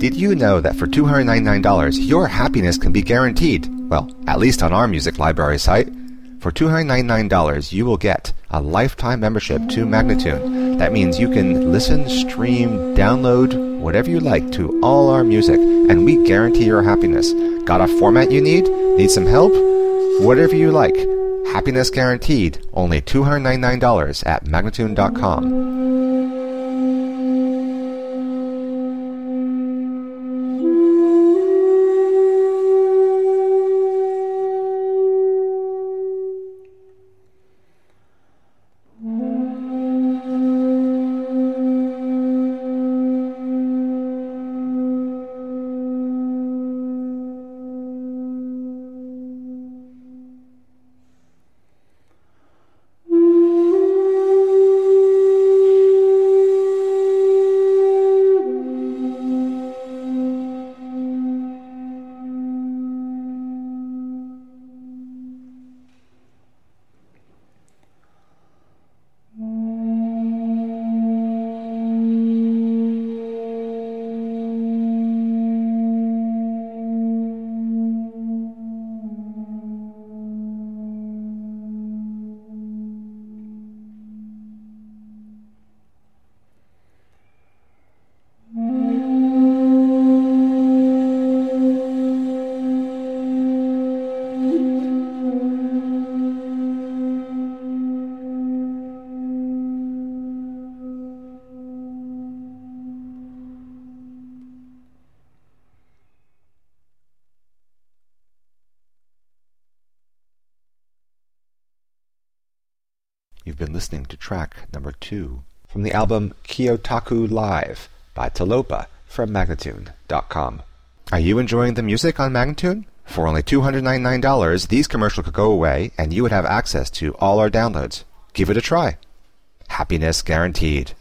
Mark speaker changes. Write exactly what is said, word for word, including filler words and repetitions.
Speaker 1: Did you know that for two hundred ninety-nine dollars, your happiness can be guaranteed? Well, at least on our music library site. For two hundred ninety-nine dollars, you will get a lifetime membership to Magnatune. That means you can listen, stream, download, whatever you like to all our music, and we guarantee your happiness. Got a format you need? Need some help? Whatever you like. Happiness guaranteed. Only two hundred ninety-nine dollars at Magnatune dot com. You've been listening to track number two from the album Kyotaku Live by Talopa from Magnatune dot com. Are you enjoying the music on Magnatune? For only two hundred ninety-nine dollars, these commercials could go away and you would have access to all our downloads. Give it a try. Happiness guaranteed.